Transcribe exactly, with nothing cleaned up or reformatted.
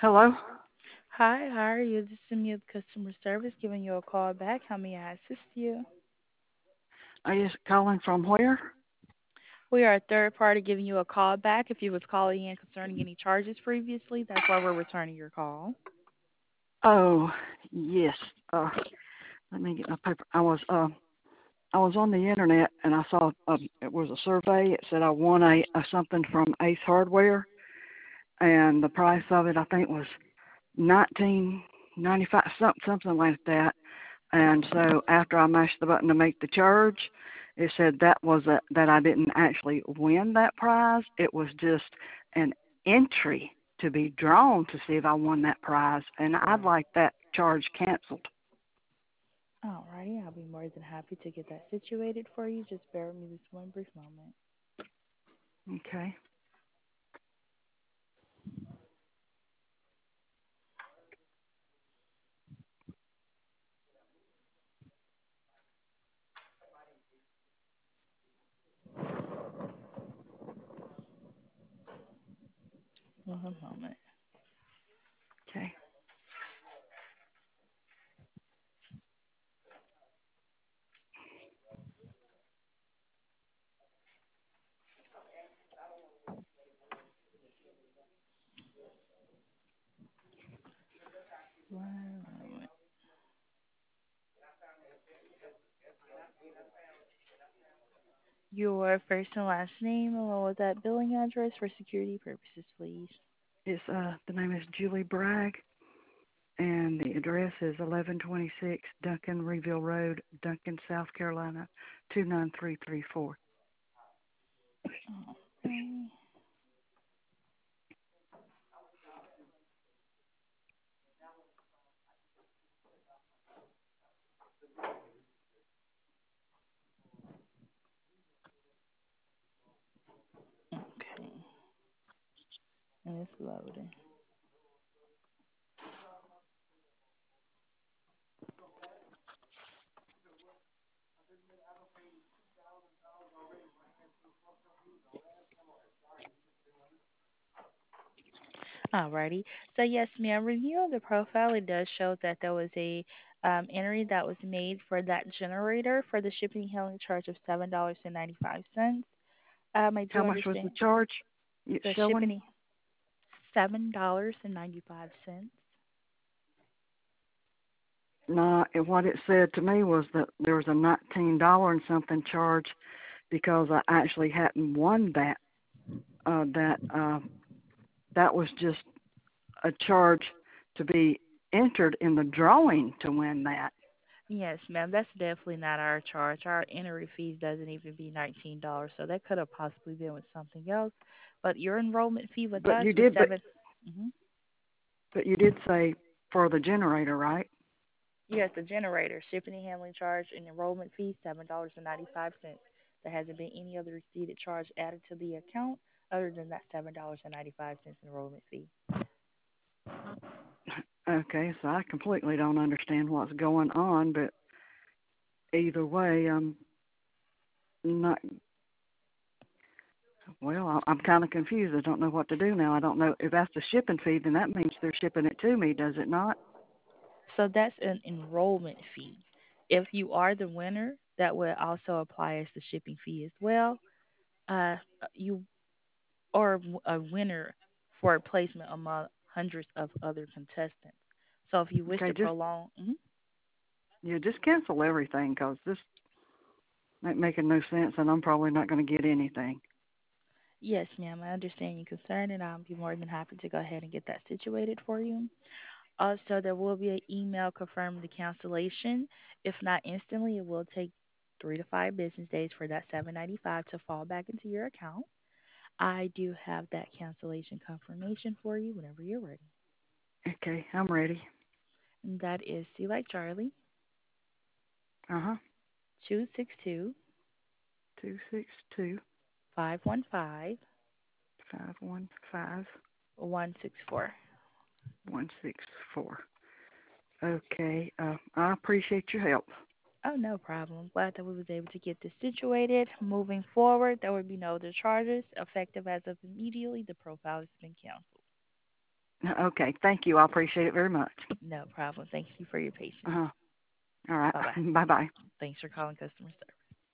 Hello. Hi, how are you? This is Amelia, customer service, giving you a call back. How may I assist you? Are you calling from where? We are a third party giving you a call back. If you was calling in concerning any charges previously, that's why we're returning your call. Oh, yes. Uh, let me get my paper. I was uh, I was on the internet and I saw uh, it was a survey. It said I won a, a something from Ace Hardware, and the price of it I think was nineteen ninety five, something something like that. And so after I mashed the button to make the charge, it said that was a, that I didn't actually win that prize. It was just an entry to be drawn to see if I won that prize, and I'd like that charge canceled. Alrighty, I'll be more than happy to get that situated for you. Just bear with me this one brief moment. Okay. One moment. Okay. One moment. Your first and last name along with that billing address for security purposes, please. It's uh the name is Julie Bragg, and the address is eleven twenty-six Duncan Reeville Road, Duncan, South Carolina two nine three three four. Okay. Okay. And it's loading. Alrighty. So yes, ma'am, reviewing the profile, it does show that there was a um, entry that was made for that generator for the shipping and handling charge of seven dollars and ninety five cents. Um, I How do much was the understand charge? It's the showing. shipping seven dollars and ninety five cents. No, it- what it said to me was that there was a nineteen dollar and something charge because I actually hadn't won that. Uh, that uh, that was just a charge to be entered in the drawing to win that. Yes, ma'am, that's definitely not our charge. Our entry fees doesn't even be nineteen dollars, so that could have possibly been with something else. But your enrollment fee with But us you was did, but seven. Mm-hmm. but you did say for the generator, right? Yes, the generator, shipping and handling charge, and enrollment fee, seven dollars and ninety-five cents. There hasn't been any other receipted charge added to the account other than that seven dollars and ninety-five cents enrollment fee. Okay, so I completely don't understand what's going on, but either way, I'm not. Well, I- I'm kind of confused. I don't know what to do now. I don't know if that's the shipping fee. Then that means they're shipping it to me, does it not? So that's an enrollment fee. If you are the winner, that will also apply as the shipping fee as well. Uh, you are a winner for a placement among hundreds of other contestants. So if you wish Okay, to just prolong, mhm. yeah, just cancel everything because this ain't making no sense, and I'm probably not going to get anything. Yes, ma'am, I understand your concern, and I'll be more than happy to go ahead and get that situated for you. Also, there will be an email confirming the cancellation. If not instantly, it will take three to five business days for that seven ninety five to fall back into your account. I do have that cancellation confirmation for you whenever you're ready. Okay, I'm ready. And that is C like Charlie, Uh huh. two six two Two six two five one five five one five one six four. one six four. Okay, uh, I appreciate your help. Oh, no problem. Glad that we was able to get this situated. Moving forward, there will be no other charges effective as of immediately. The profile has been canceled. Okay, thank you. I appreciate it very much. No problem. Thank you for your patience. Uh-huh. All right. Bye bye. Bye bye. Thanks for calling customer service.